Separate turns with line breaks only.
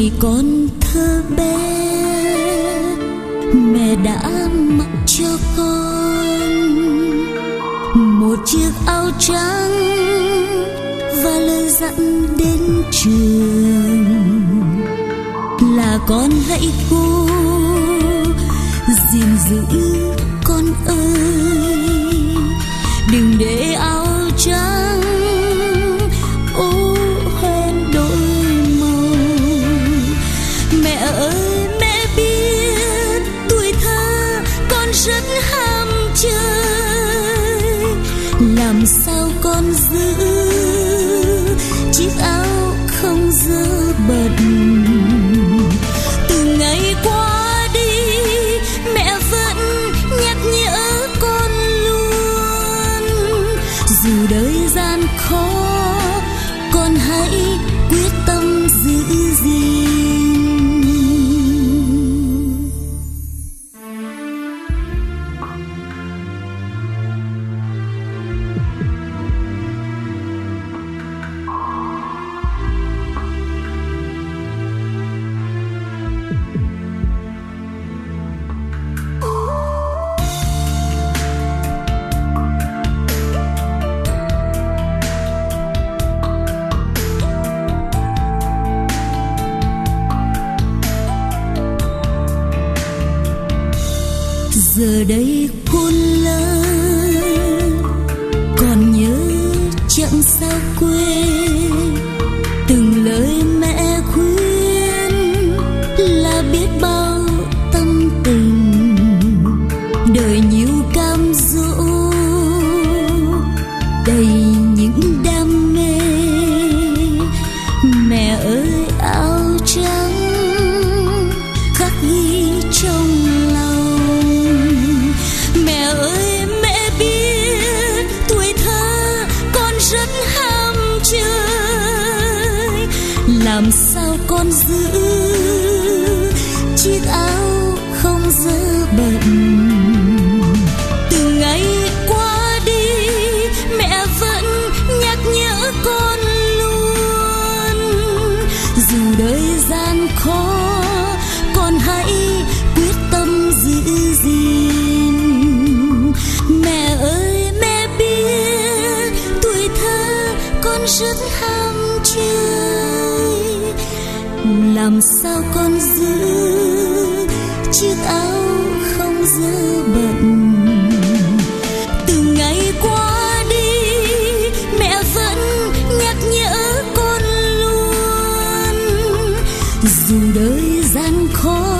Hồi còn thơ bé, mẹ đã mặc cho con một chiếc áo trắng và lời dặn đến trường là con hãy cố gìn giữ con ơi, đừng để áo trắng ô hoen đổi màu. Mẹ ơi mẹ biết tuổi thơ con rất ham chơi, làm sao con giữ chiếc áo không dơ bẩn. Từ ngày qua đi mẹ vẫn nhắc nhở con luôn, dù đời gian khó con hãy quyết tâm giữ gìn. Giờ đây khôn lớn còn nhớ chẳng sao quên từng lời mẹ khuyên, là biết bao tâm tình đời nhiều cam dỗ, đầy những đam mê. Mẹ ơi áo trắng khắc ghi trong lòng. Mẹ ơi mẹ biết tuổi thơ con rất ham chơi, làm sao con giữ chiếc áo không dơ bẩn. Từ ngày qua đi mẹ vẫn nhắc nhở con luôn, dù đời gian khó con hãy quyết tâm giữ gìn. Mẹ ơi mẹ biết tuổi thơ con rất ham chơi, làm sao con giữ chiếc áo không dơ bẩn. Từ ngày qua đi mẹ vẫn nhắc nhở con luôn, dù đời gian khó